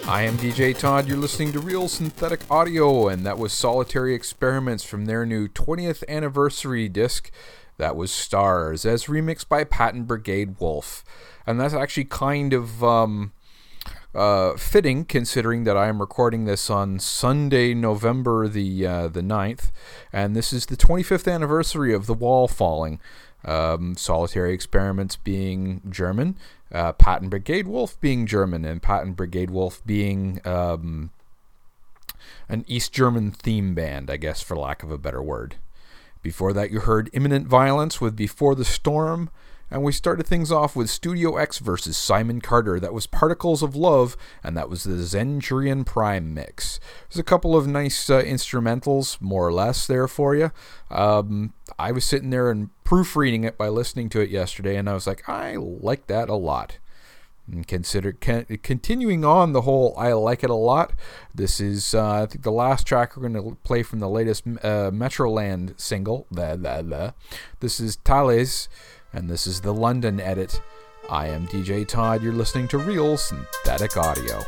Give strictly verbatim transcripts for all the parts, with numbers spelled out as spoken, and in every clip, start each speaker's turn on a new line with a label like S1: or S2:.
S1: I am D J Todd, you're listening to Real Synthetic Audio, and that was Solitary Experiments from their new twentieth anniversary disc. That was Stars, as remixed by Patent Brigade Wolf. And that's actually kind of um, uh, fitting, considering that I am recording this on Sunday, November the uh, the ninth, and this is the twenty-fifth anniversary of The Wall falling. Um, Solitary Experiments being German, uh, Patent Brigade Wolf being German, and Patent Brigade Wolf being um, an East German theme band, I guess, for lack of a better word. Before that, you heard Imminent Violence with Before the Storm, and we started things off with Studio X versus Simon Carter. That was Particles of Love, and that was the Zendrian Prime mix. There's a couple of nice uh, instrumentals, more or less, there for you. Um, I was sitting there and proofreading it by listening to it yesterday, and I was like, I like that a lot. And consider can, continuing on the whole I like it a lot. This is uh, I think the last track we're going to play from the latest uh, Metroland single. Blah, blah, blah. This is Thales, and this is the London edit. I am D J Todd. You're listening to Real Synthetic Audio.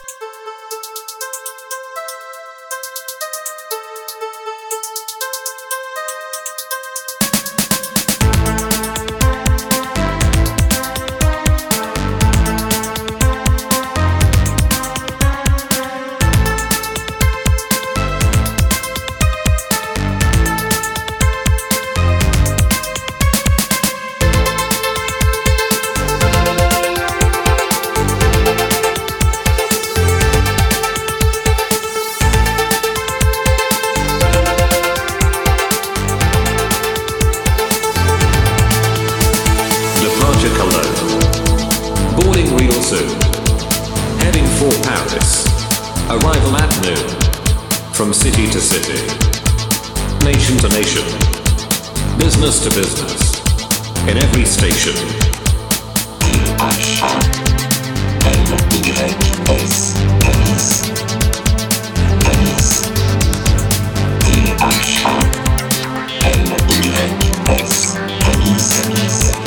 S2: To business in every station. H L Y S Paris Paris H L Y S Paris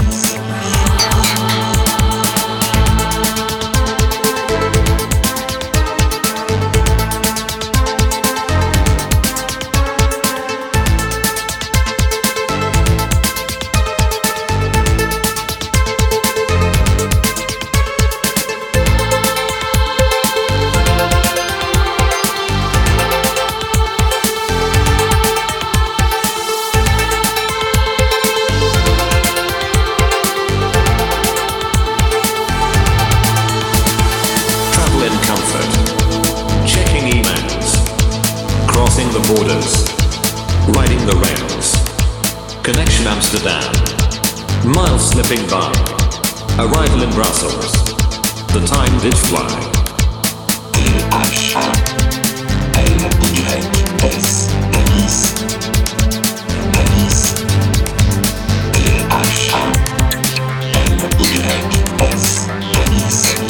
S2: Amsterdam. Miles slipping by. Arrival in Brussels. The time did fly. H L Y S Paris Paris H L Y S Paris.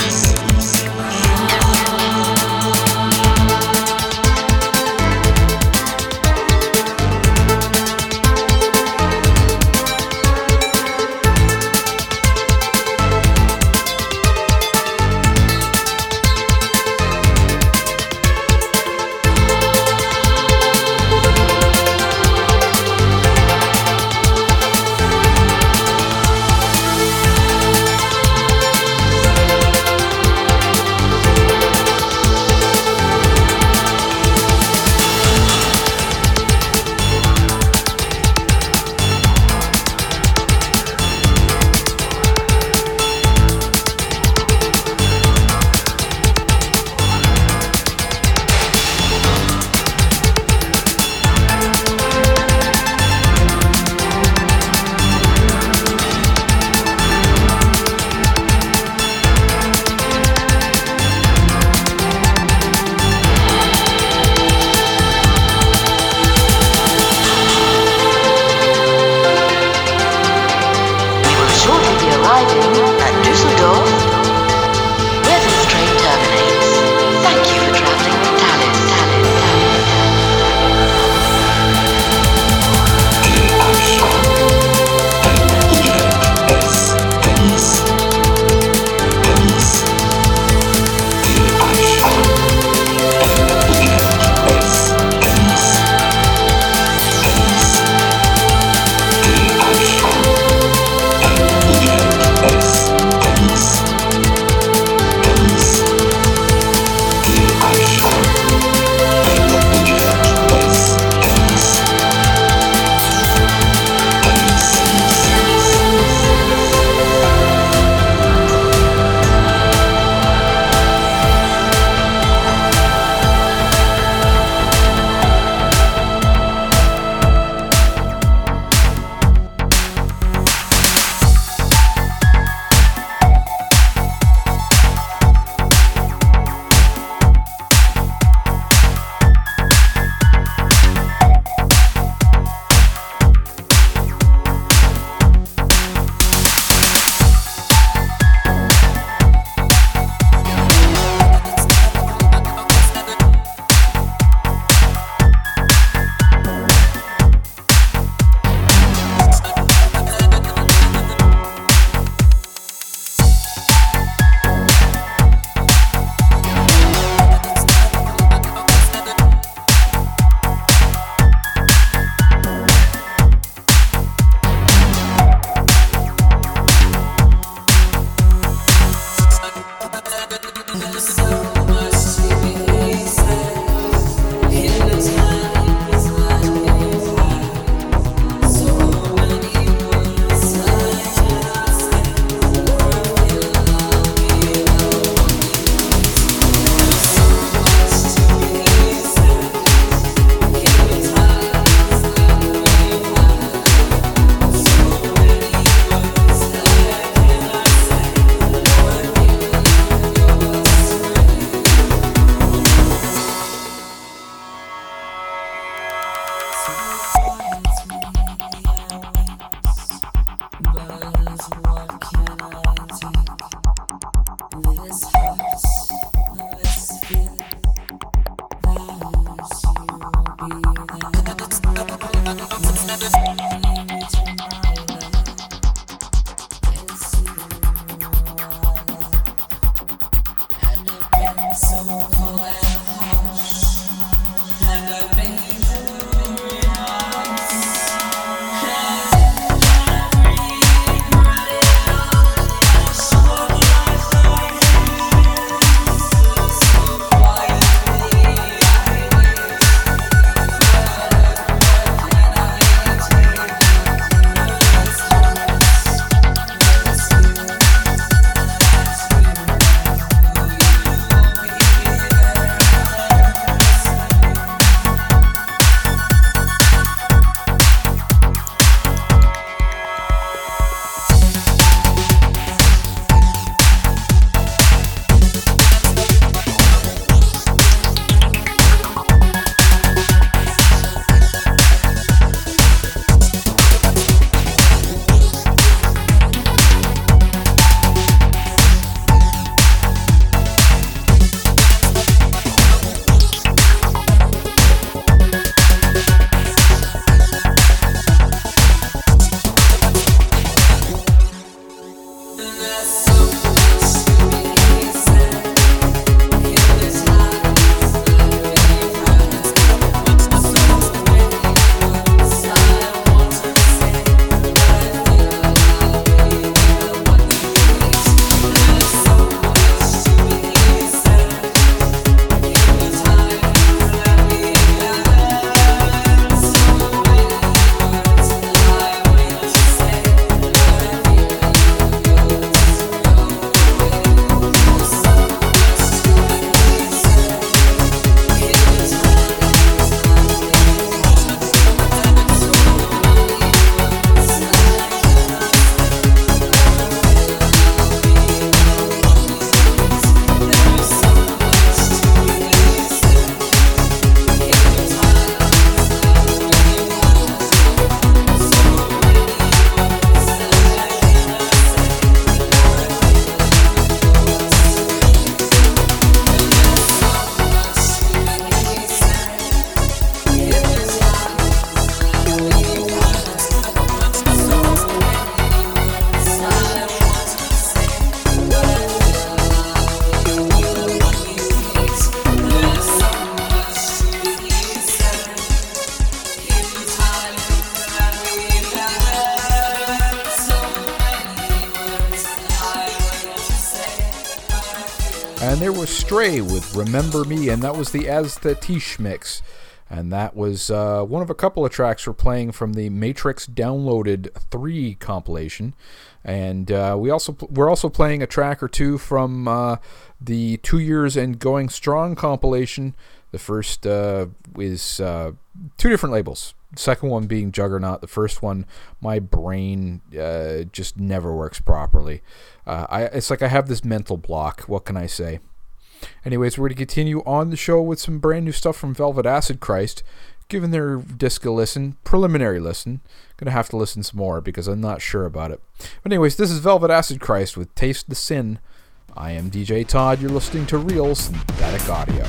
S1: And there was Stray with Remember Me, and that was the Aztatish mix. And that was uh, one of a couple of tracks we're playing from the Matrix Downloaded three compilation. And uh, we also we're also playing a track or two from uh, the Two Years and Going Strong compilation. The first uh, is uh, two different labels. The second one being Juggernaut. The first one, my brain uh, just never works properly. Uh, I, it's like I have this mental block. What can I say? Anyways, we're going to continue on the show with some brand new stuff from Velvet Acid Christ. Given their disc a listen, preliminary listen. Going to have to listen some more because I'm not sure about it. But anyways, this is Velvet Acid Christ with Taste the Sin. I am D J Todd. You're listening to Real Synthetic Audio.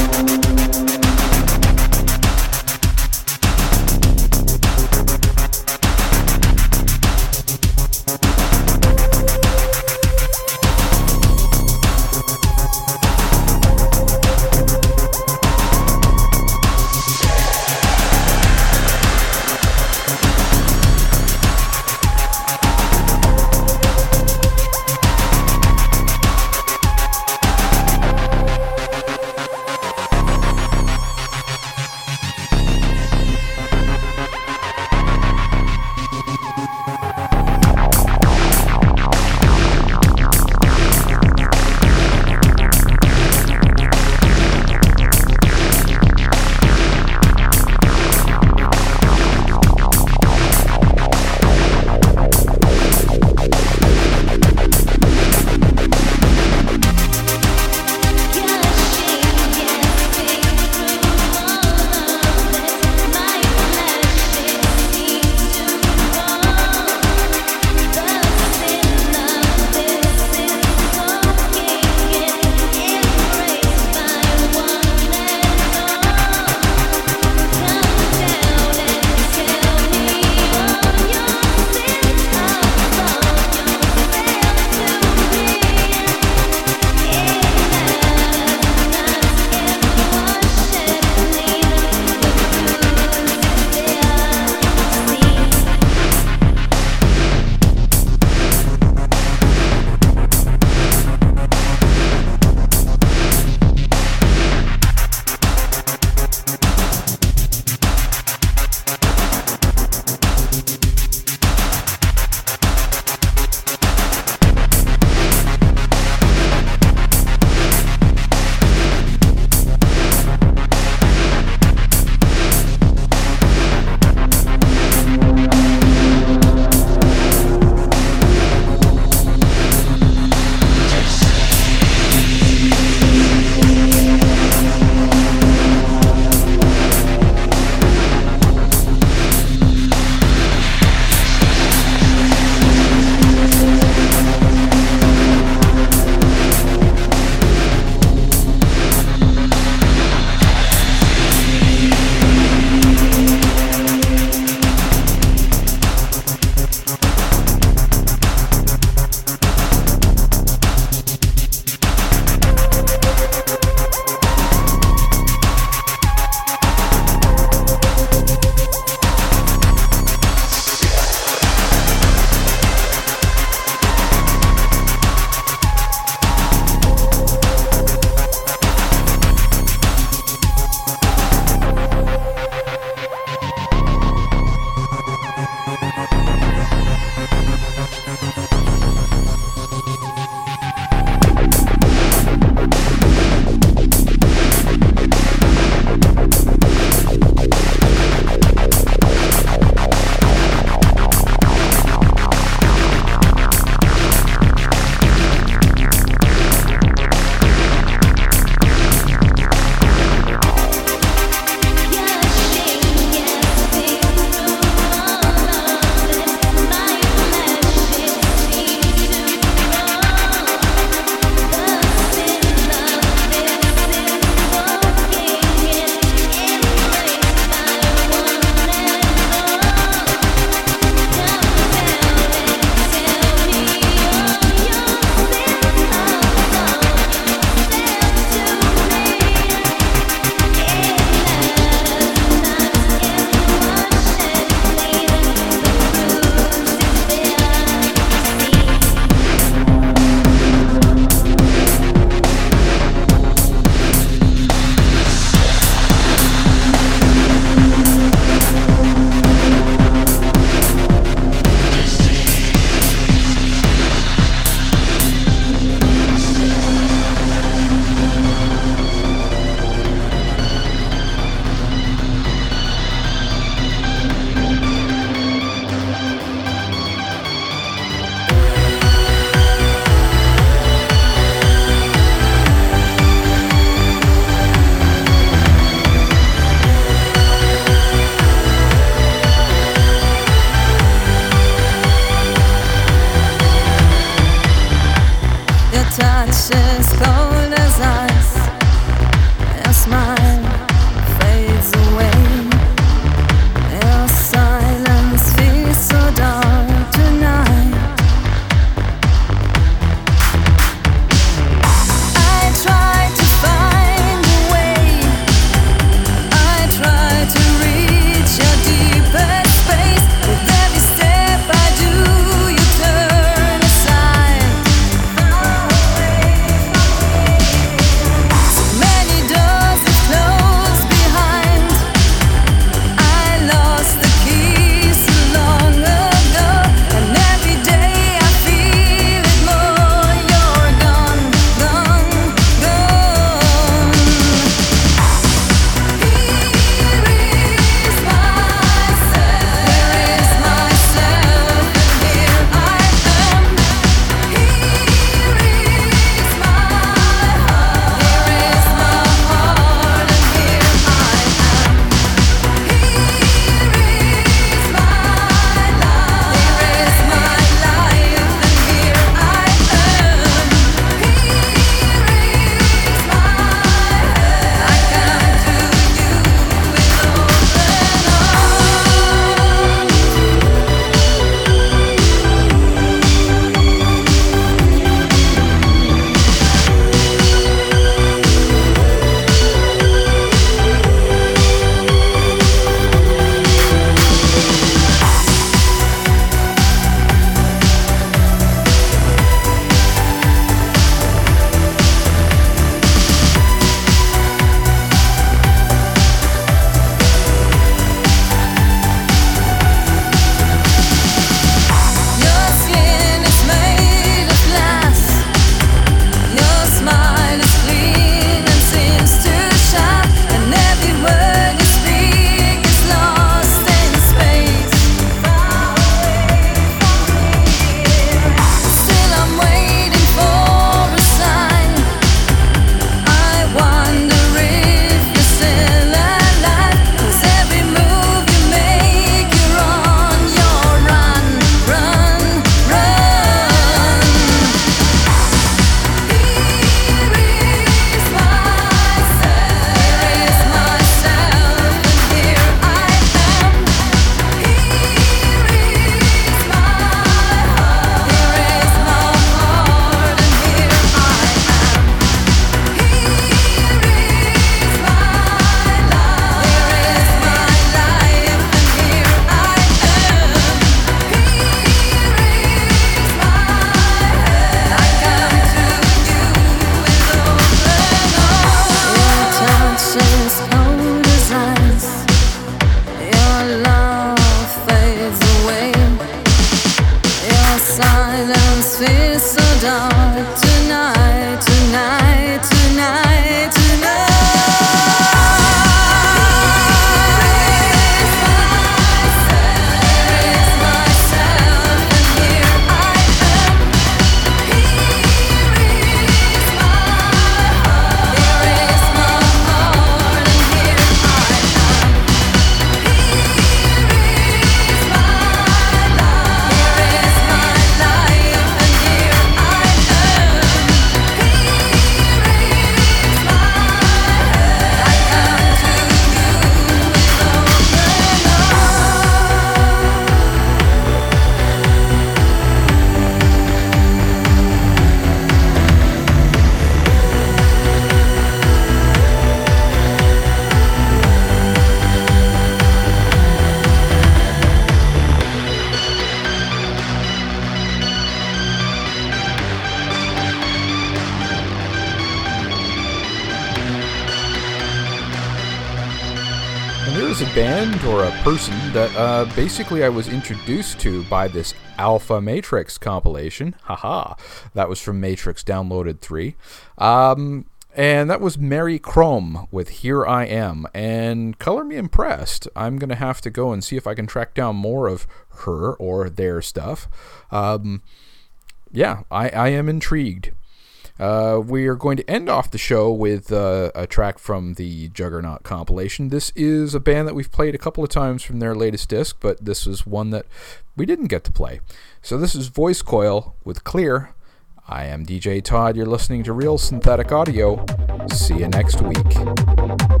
S1: is a band or a person that uh, basically I was introduced to by this Alpha Matrix compilation. Haha, that was from Matrix Downloaded three. Um, and that was Mary Chrome with Here I Am. And color me impressed. I'm going to have to go and see if I can track down more of her or their stuff. Um, yeah, I, I am intrigued. Uh, we are going to end off the show with uh, a track from the Juggernaut compilation. This is a band that we've played a couple of times from their latest disc, but this is one that we didn't get to play. So this is Voice Coil with Clear. I am D J Todd. You're listening to Real Synthetic Audio. See you next week.